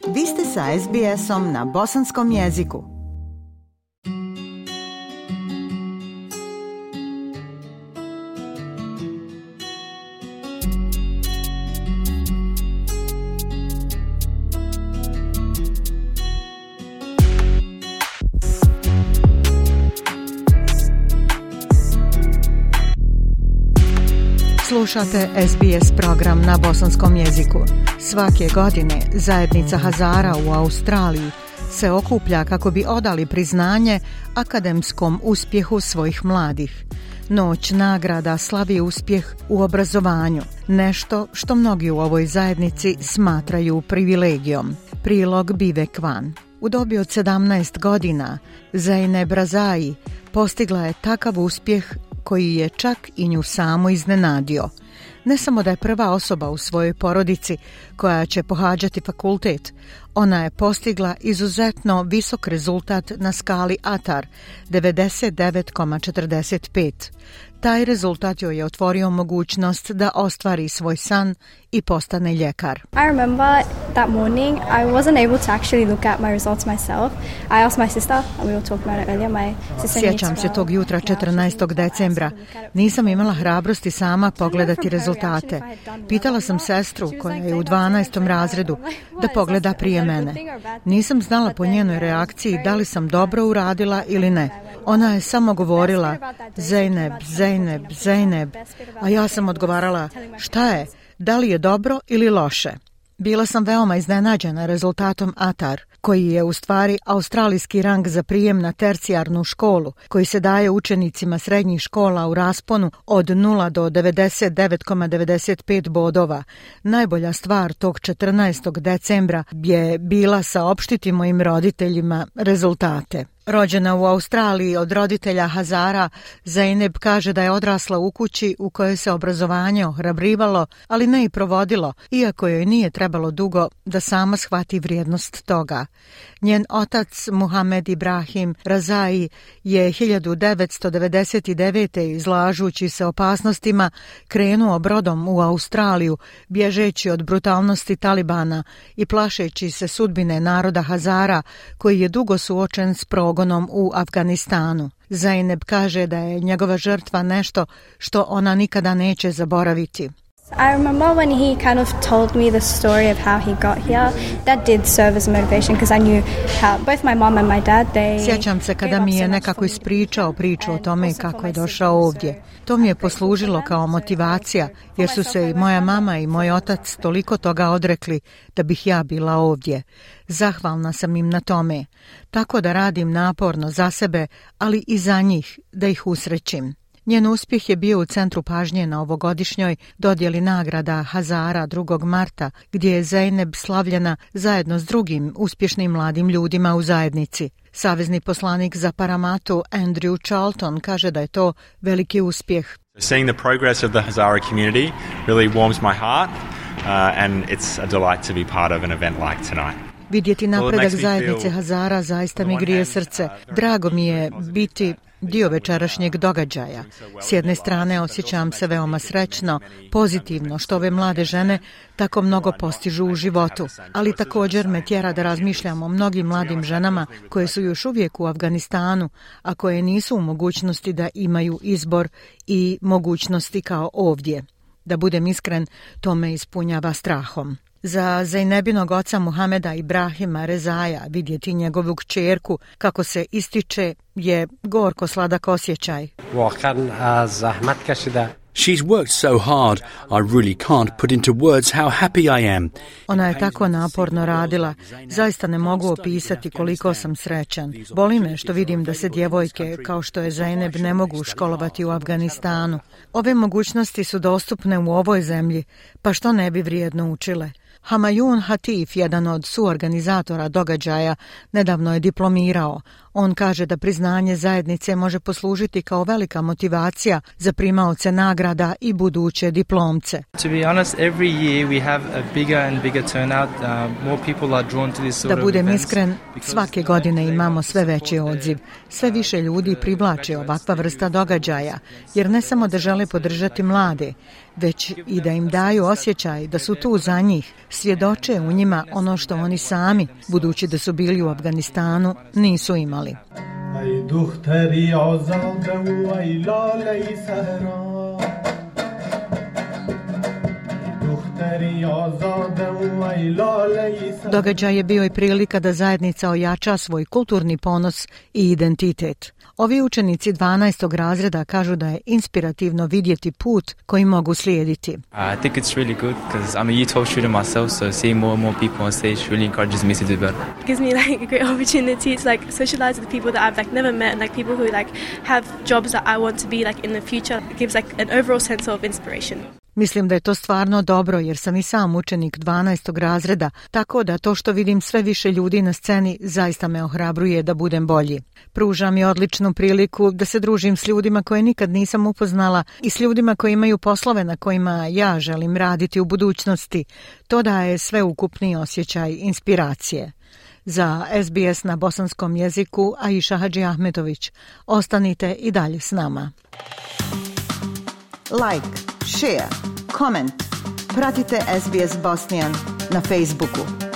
Vi ste sa SBS-om na bosanskom jeziku. Slušate SBS program na bosanskom jeziku. Svake godine zajednica Hazara u Australiji se okuplja kako bi odali priznanje akademskom uspjehu svojih mladih. Noć nagrada slavi uspjeh u obrazovanju, nešto što mnogi u ovoj zajednici smatraju privilegijom. Prilog Bivek Van. U dobi od 17 godina Zeynep Razai postigla je takav uspjeh koji je čak i nju samu iznenadio. Ne samo da je prva osoba u svojoj porodici koja će pohađati fakultet, ona je postigla izuzetno visok rezultat na skali ATAR 99,45. Taj rezultat joj je otvorio mogućnost da ostvari svoj san i postane ljekar. I remember that morning I wasn't able to actually look at my results myself. I asked my sister, and we were talking about it earlier, my sister. Sjećam se tog jutra 14. decembra. Nisam imala hrabrosti sama pogledati rezultate. Pitala sam sestru koja je u 12. razredu da pogleda prije mene. Nisam znala po njenoj reakciji da li sam dobro uradila ili ne. Ona je samo govorila Zeynep, Zeynep, Zeynep, a ja sam odgovarala šta je, da li je dobro ili loše. Bila sam veoma iznenađena rezultatom ATAR, koji je u stvari australijski rang za prijem na tercijarnu školu, koji se daje učenicima srednjih škola u rasponu od 0 do 99,95 bodova. Najbolja stvar tog 14. decembra je bila saopštiti mojim roditeljima rezultate. Rođena u Australiji od roditelja Hazara, Zeynep kaže da je odrasla u kući u kojoj se obrazovanje ohrabrivalo, ali ne i provodilo, iako joj nije trebalo dugo da sama shvati vrijednost toga. Njen otac Muhamed Ibrahim Razai je 1999. izlažući se opasnostima krenuo brodom u Australiju, bježeći od brutalnosti Talibana i plašeći se sudbine naroda Hazara, koji je dugo suočen s progonom u Afganistanu. Zeynep kaže da je njegova žrtva nešto što ona nikada neće zaboraviti. I remember when he kind of told me the story of how he got here. That did serve as motivation because I knew how both my mom and my dad they. Sjećam se kada mi je nekako ispričao priču o tome kako je došao ovdje. To mi je poslužilo kao motivacija jer su se i moja mama i moj otac toliko toga odrekli da bih ja bila ovdje. Zahvalna sam im na tome. Tako da radim naporno za sebe, ali i za njih, da ih usrećim. Njen uspjeh je bio u centru pažnje na ovogodišnjoj dodjeli nagrada Hazara 2. marta, gdje je Zeynep slavljena zajedno s drugim uspješnim mladim ljudima u zajednici. Savezni poslanik za Paramatu Andrew Charlton kaže da je to veliki uspjeh. Seeing the progress of the Hazara community really warms my heart and it's a delight to be part of an event like tonight. Vidjeti napredak zajednice Hazara zaista mi grije srce. Drago mi je biti dio večerašnjeg događaja. S jedne strane osjećam se veoma srećno, pozitivno što ove mlade žene tako mnogo postižu u životu, ali također me tjera da razmišljam o mnogim mladim ženama koje su još uvijek u Afganistanu, a koje nisu u mogućnosti da imaju izbor i mogućnosti kao ovdje. Da budem iskren, to me ispunjava strahom. Za Zeynebinog oca Muhameda Ibrahima Rezaja vidjeti njegovu kćerku kako se ističe je gorko sladak osjećaj. She's worked so hard, I really can't put into words how happy I am. Ona je tako naporno radila, zaista ne mogu opisati koliko sam srećan. Boli me što vidim da se djevojke, kao što je Zeynep, ne mogu školovati u Afganistanu. Ove mogućnosti su dostupne u ovoj zemlji, pa što ne bi vrijedno učile? Hamayun Hatif, jedan od suorganizatora događaja, nedavno je diplomirao. On kaže da priznanje zajednice može poslužiti kao velika motivacija za primaoce nagrada i buduće diplomce. To be honest, every year we have a bigger and bigger turnout. More people are drawn to this sort of Da budem events. iskren, svake godine imamo sve veći odziv. Sve više ljudi privlače ovakva vrsta događaja, jer ne samo da žele podržati mlade, već i da im daju osjećaj da su tu za njih, svjedoče u njima ono što oni sami, budući da su bili u Afganistanu, nisu imali. Događaj je bio i prilika da zajednica ojača svoj kulturni ponos i identitet. Ovi učenici 12. razreda kažu da je inspirativno vidjeti put koji mogu slijediti. I think it's really good because I'm a Year 12 student myself, so seeing more and more people on stage really encourages me to do better. It gives me like a great opportunity to like socialize with people that I've like never met, and like people who like have jobs that I want to be like in the future. It gives like an overall sense of inspiration. Mislim da je to stvarno dobro jer sam i sam učenik 12. razreda, tako da to što vidim sve više ljudi na sceni zaista me ohrabruje da budem bolji. Pruža mi odličnu priliku da se družim s ljudima koje nikad nisam upoznala i s ljudima koji imaju poslove na kojima ja želim raditi u budućnosti. To daje sveukupni osjećaj inspiracije. Za SBS na bosanskom jeziku Aisha Hadžiahmetović. Ostanite i dalje s nama. Like, share, comment. Pratite SBS Bosnian na Facebooku.